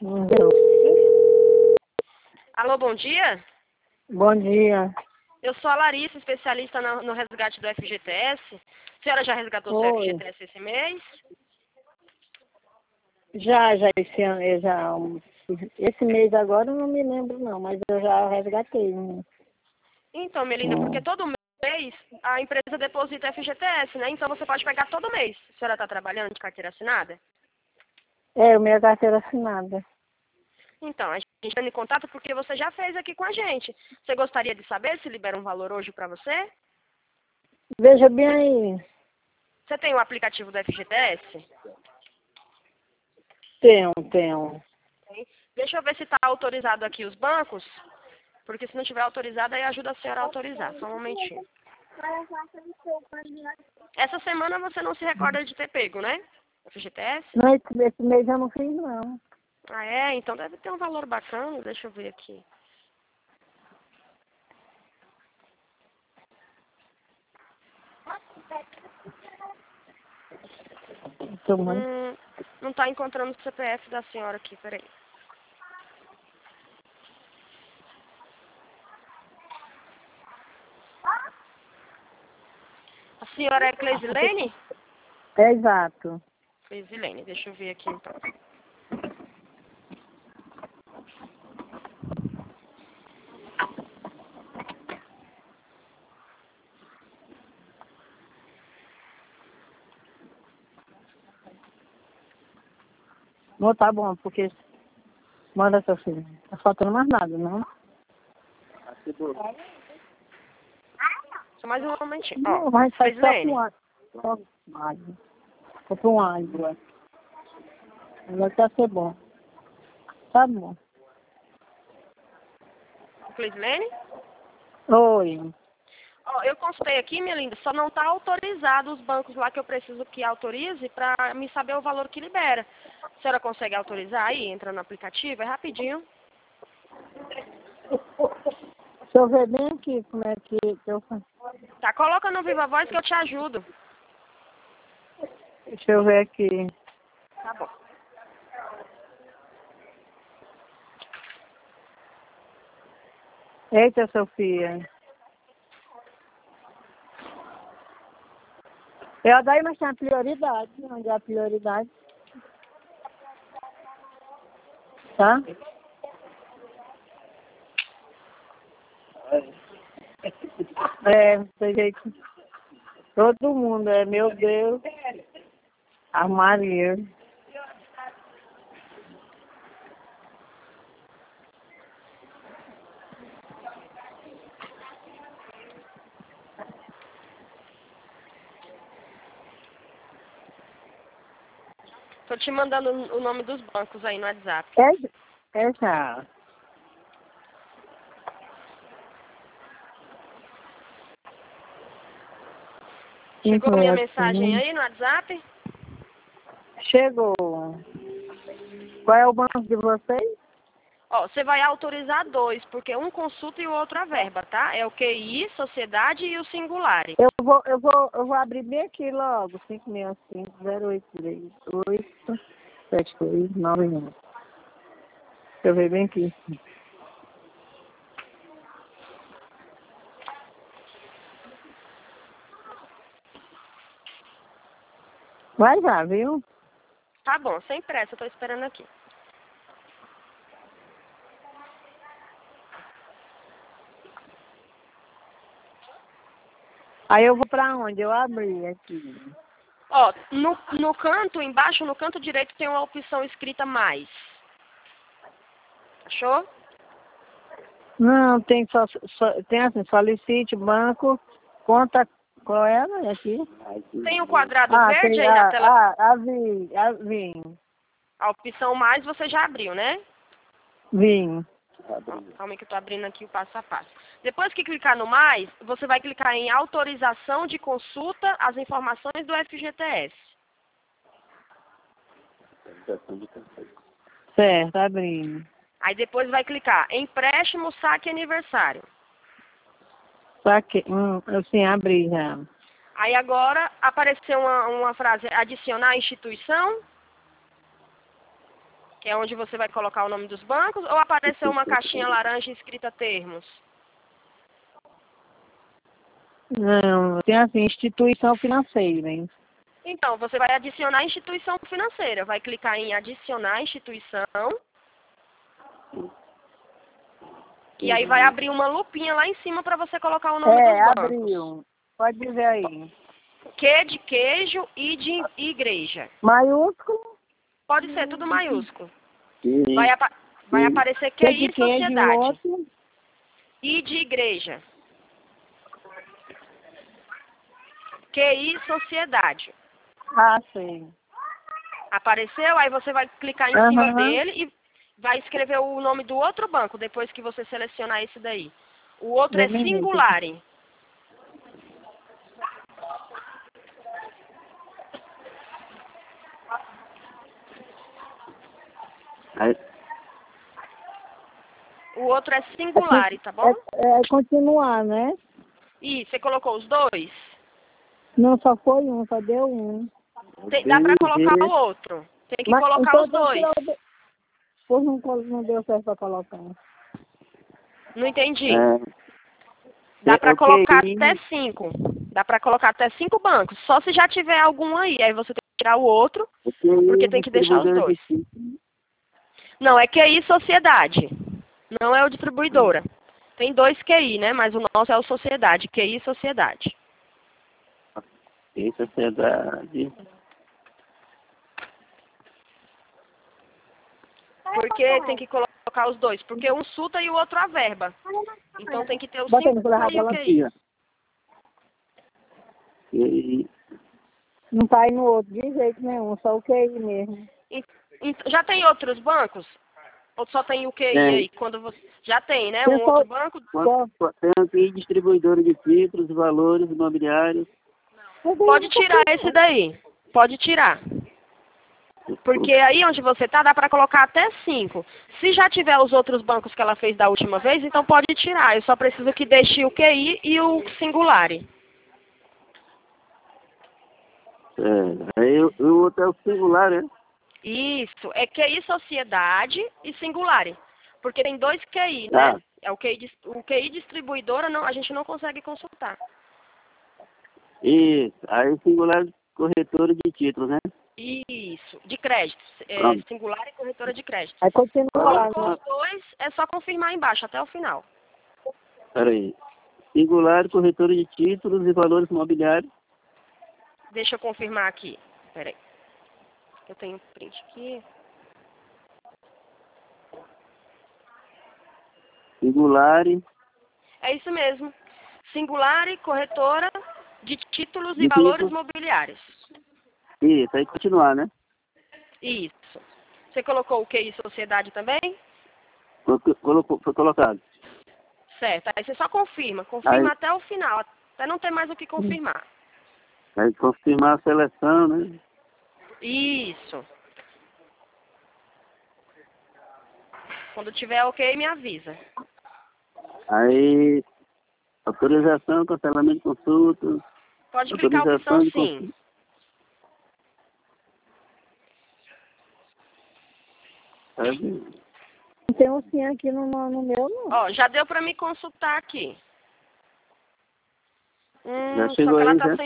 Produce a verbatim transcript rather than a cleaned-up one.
Alô, bom dia? Bom dia. Eu sou a Larissa, especialista no, no resgate do F G T S. A senhora já resgatou seu Oi. F G T S esse mês? Já, já, esse ano, eu já, um, esse mês agora eu não me lembro não, mas eu já resgatei. Né? Então, Melinda, porque Hum. todo mês a empresa deposita F G T S, né? Então você pode pegar todo mês. A senhora está trabalhando de carteira assinada? É, minha carteira assinada. Então, a gente está em contato porque você já fez aqui com a gente. Você gostaria de saber se libera um valor hoje para você? Veja bem aí. Você tem o aplicativo do F G T S? Tenho, tenho. Tem. Deixa eu ver se está autorizado aqui os bancos, porque se não tiver autorizado, aí ajuda a senhora a autorizar. Só um momentinho. Essa semana você não se recorda de ter pego, né? F G T S? Não, esse, esse mês eu não fiz não. Ah, é? Então deve ter um valor bacana. Deixa eu ver aqui. Tô muito... Hum, não está encontrando o C P F da senhora aqui, peraí. A senhora é Cleisilene? É exato. Cleisilene, deixa eu ver aqui então. Não tá bom, porque... Manda seu filho. Não tá faltando mais nada, não? Só mais um momentinho. Não, Ó, mas faz só Cleisilene, com água. Só com água. Só com água. Vai tá ser bom. Tá bom. Cleisilene? Oi. Ó, eu consultei aqui, minha linda, só não está autorizado os bancos lá que eu preciso que autorize para me saber o valor que libera. A senhora consegue autorizar aí, entra no aplicativo? É rapidinho. Deixa eu ver bem aqui como é que, que eu faço. Tá, coloca no Viva Voz que eu te ajudo. Deixa eu ver aqui. Tá bom. Eita, Sofia. Eu daí, mas tem a prioridade. Onde é a prioridade? Tá? É, desse jeito. Todo mundo, é, meu Deus. A Maria. Tô te mandando o nome dos bancos aí no WhatsApp. É, é já. Chegou minha Uhum, mensagem uhum. aí no WhatsApp? Chegou. Qual é o banco de vocês? Ó, você vai autorizar dois, porque um consulta e o outro a verba, tá? É o Q I, Sociedade e o Singular. Eu vou, eu vou, eu vou abrir bem aqui logo. cinco seis cinco zero oito três oito sete dois nove um. Deixa eu ver bem aqui. Vai já, viu? Tá bom, sem pressa, eu tô esperando aqui. Aí eu vou pra onde? Eu abri aqui. Ó, no, no canto, embaixo, no canto direito, tem uma opção escrita mais. Achou? Não, tem só, só tem assim, solicite banco, conta, qual era aqui? Tem o quadrado Ah, verde tem, aí na ah, tela. ah, ah, vim, ah, vim, A opção mais você já abriu, né? vim. Ó, calma aí que eu tô abrindo aqui o passo a passo. Depois que clicar no mais, você vai clicar em autorização de consulta às informações do F G T S. Certo, abri. Aí depois vai clicar empréstimo, saque aniversário. Só que, hum, assim, abri já. Aí agora apareceu uma, uma frase adicionar instituição. Que é onde você vai colocar o nome dos bancos, ou apareceu uma caixinha laranja escrita termos? Não, tem assim, instituição financeira, hein? Então, você vai adicionar a instituição financeira. Vai clicar em adicionar instituição. E aí vai abrir uma lupinha lá em cima para você colocar o nome É, dos bancos. abriu. Pode dizer aí. Q de queijo e de igreja. Maiúsculo? Pode ser tudo maiúsculo. Sim. Vai, apa vai Sim. aparecer Q Q de I queijo e o Sociedade. outro? I de igreja. Q I Sociedade. Ah, sei. Apareceu, aí você vai clicar em Aham. cima dele e vai escrever o nome do outro banco, depois que você selecionar esse daí. O outro é Beleza. Singulare. Aí, O outro é Singulare, tá bom? É, é continuar, né? E você colocou os dois? Não, só foi um, só deu um. Tem, dá pra colocar Beleza. o outro. Tem que Mas, colocar então, os dois. tirar o de- Pois não, colo- não deu certo pra colocar. Não entendi. é, Dá é, pra o colocar Q I, até cinco. Dá pra colocar até cinco bancos. Só se já tiver algum aí. Aí você tem que tirar o outro, o Q I porque tem que deixar os distribuidor dois. de títulos. Não, é Q I Sociedade. Não é o distribuidora. Tem dois Q I, né? Mas o nosso é o Sociedade. Q I Sociedade. Em sociedade. Porque tem que colocar os dois. Porque um suta e o outro a verba. Então tem que ter os Bota aí cinco no celular e o dela. Q I. Q I. Não tá aí no outro de jeito nenhum, só o Q I mesmo. E- e- Já tem outros bancos? Ou só tem o Q I Tem. aí? Quando você... Já tem, né? Tem Um só- outro banco? Quanto- Tem aqui distribuidora de títulos, valores imobiliários. Pode tirar esse daí. Pode tirar. Porque aí onde você tá, dá pra colocar até cinco. Se já tiver os outros bancos que ela fez da última vez, então pode tirar. Eu só preciso que deixe o Q I e o Singulare. É, aí o, o outro é o singular, né? Isso. É Q I Sociedade e Singulare. Porque tem dois Q I, né? Ah. É o Q I, dis- o Q I distribuidora, não, a gente não consegue consultar. Isso. Aí o singular corretora de títulos, né? Isso. De créditos. É, Pronto. Singular e corretora de crédito. Aí continua lá, Colocou né? os dois, é só confirmar embaixo, até o final. Peraí. Singular, corretora de títulos e valores imobiliários. Deixa eu confirmar aqui. Peraí. Eu tenho um print aqui. Singular, É isso mesmo. Singular e corretora de títulos De e valores títulos. mobiliários. isso, aí continuar, né? Isso. Você colocou o Q I Sociedade também? Colo- Colocou, foi colocado. Certo. Aí você só confirma. Confirma Aí- até o final. Até não ter mais o que confirmar. Aí confirmar a seleção, né? Isso. Quando tiver ok, me avisa. Aí, autorização, cancelamento de consulta. Pode clicar a opção Autorização de sim. consulta. Sabe? Não tem um sim aqui no, no meu, não. Ó, já deu pra me consultar aqui. Hum, Já só chegou que ela aí, tá já? sem